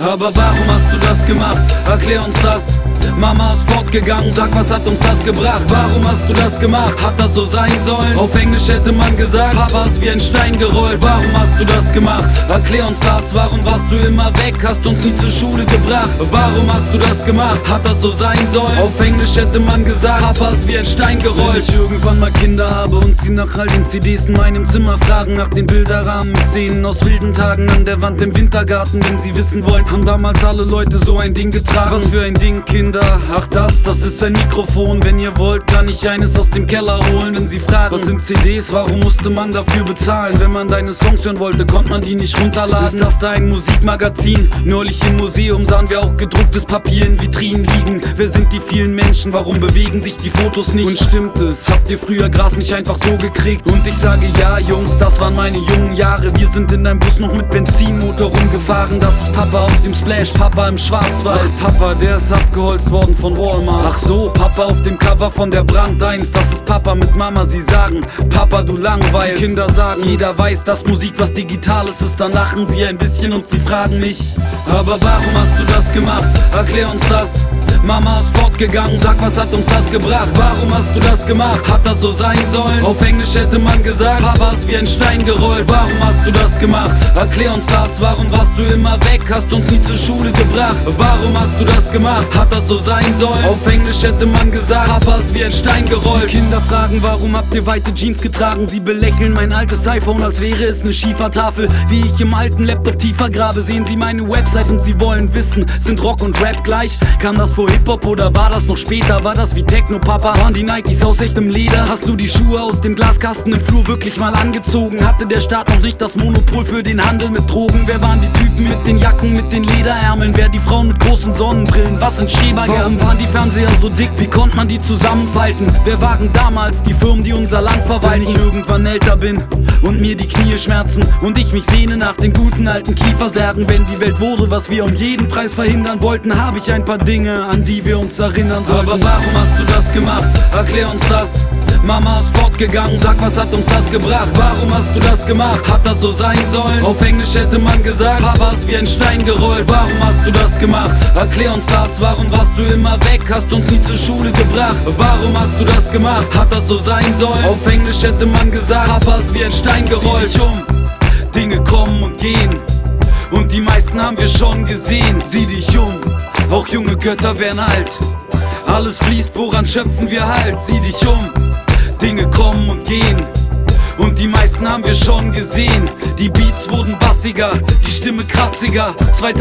Aber warum hast du das gemacht? Erklär uns das. Mama ist fortgegangen, sag, was hat uns das gebracht? Warum hast du das gemacht? Hat das so sein sollen? Auf Englisch hätte man gesagt, Papa ist wie ein Stein gerollt. Warum hast du das gemacht? Erklär uns das. Warum warst du immer weg? Hast uns nie zur Schule gebracht. Warum hast du das gemacht? Hat das so sein sollen? Auf Englisch hätte man gesagt, Papa ist wie ein Stein gerollt. Wenn ich irgendwann mal Kinder habe und sie nach all den CDs in meinem Zimmer fragen, nach den Bilderrahmen mit Szenen aus wilden Tagen an der Wand im Wintergarten, wenn sie wissen wollen, haben damals alle Leute so ein Ding getragen. Was für ein Ding, Kinder? Ach das ist ein Mikrofon. Wenn ihr wollt, kann ich eines aus dem Keller holen. Wenn sie fragen, was sind CDs, warum musste man dafür bezahlen? Wenn man deine Songs hören wollte, konnte man die nicht runterladen. Ist das da ein Musikmagazin? Neulich im Museum sahen wir auch gedrucktes Papier in Vitrinen liegen. Wer sind die vielen Menschen? Warum bewegen sich die Fotos nicht? Und stimmt es? Habt ihr früher Gras nicht einfach so gekriegt? Und ich sage ja, Jungs, das waren meine jungen Jahre. Wir sind in einem Bus noch mit Benzinmotor rumgefahren. Das ist Papa auf dem Splash, Papa im Schwarzwald. Papa, der ist abgeholzt worden von Walmart. Ach so, Papa auf dem Cover von der Brand 1. Das ist Papa mit Mama, sie sagen, Papa, du langweilst. Die Kinder sagen, jeder weiß, dass Musik was Digitales ist. Dann lachen sie ein bisschen und sie fragen mich, aber warum hast du das gemacht? Erklär uns das. Mama ist fortgegangen, sag, was hat uns das gebracht? Warum hast du das gemacht? Hat das so sein sollen? Auf Englisch hätte man gesagt, Papa ist wie ein Stein gerollt. Warum hast du das gemacht? Erklär uns das. Warum warst du immer weg? Hast uns nie zur Schule gebracht. Warum hast du das gemacht? Hat das so sein sollen? Auf Englisch hätte man gesagt, Papa ist wie ein Stein gerollt. Die Kinder fragen, warum habt ihr weite Jeans getragen? Sie belächeln mein altes iPhone, als wäre es eine Schiefertafel. Wie ich im alten Laptop tiefer grabe, sehen sie meine Website und sie wollen wissen, sind Rock und Rap gleich? Kam das vor Hip-Hop oder war das noch später? War das wie Techno, Papa? Waren die Nikes aus echtem Leder? Hast du die Schuhe aus dem Glaskasten im Flur wirklich mal angezogen? Hatte der Staat noch nicht das Monopol für den Handel mit Drogen? Wer waren die Typen mit den Jacken, mit den Lederärmeln? Wer die Frauen mit großen Sonnenbrillen? Was sind Schrebergärten? Warum waren die Fernseher so dick? Wie konnte man die zusammenfalten? Wer waren damals die Firmen, die unser Land verwalten? Wenn ich irgendwann älter bin und mir die Knie schmerzen und ich mich sehne nach den guten alten Kiefersärgen, wenn die Welt wurde, was wir um jeden Preis verhindern wollten, habe ich ein paar Dinge, an die wir uns erinnern sollten. Aber warum hast du das gemacht? Erklär uns das. Mama ist fortgegangen, sag, was hat uns das gebracht? Warum hast du das gemacht? Hat das so sein sollen? Auf Englisch hätte man gesagt, Papa ist wie ein Stein gerollt. Warum hast du das gemacht? Erklär uns das. Warum warst du immer weg? Hast uns nie zur Schule gebracht. Warum hast du das gemacht? Hat das so sein sollen? Auf Englisch hätte man gesagt, Papa ist wie ein Stein gerollt. Sieh dich um, Dinge kommen und gehen, und die meisten haben wir schon gesehen. Sieh dich um, auch junge Götter werden alt. Alles fließt, woran schöpfen wir Halt? Sieh dich um, Dinge kommen und gehen, und die meisten haben wir schon gesehen. Die Beats wurden bassiger, die Stimme kratziger.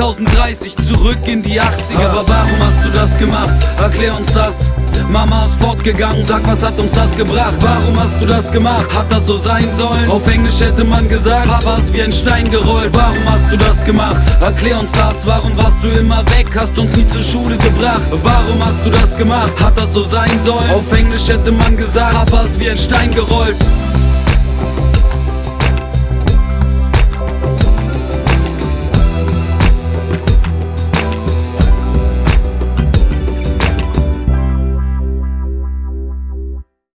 2030 zurück in die 80er. Aber warum hast du das gemacht? Erklär uns das. Mama ist fortgegangen, sag, was hat uns das gebracht? Warum hast du das gemacht? Hat das so sein sollen? Auf Englisch hätte man gesagt, Papa ist wie ein Stein gerollt. Warum hast du das gemacht? Erklär uns das. Warum warst du immer weg? Hast uns nie zur Schule gebracht. Warum hast du das gemacht? Hat das so sein sollen? Auf Englisch hätte man gesagt, Papa ist wie ein Stein gerollt.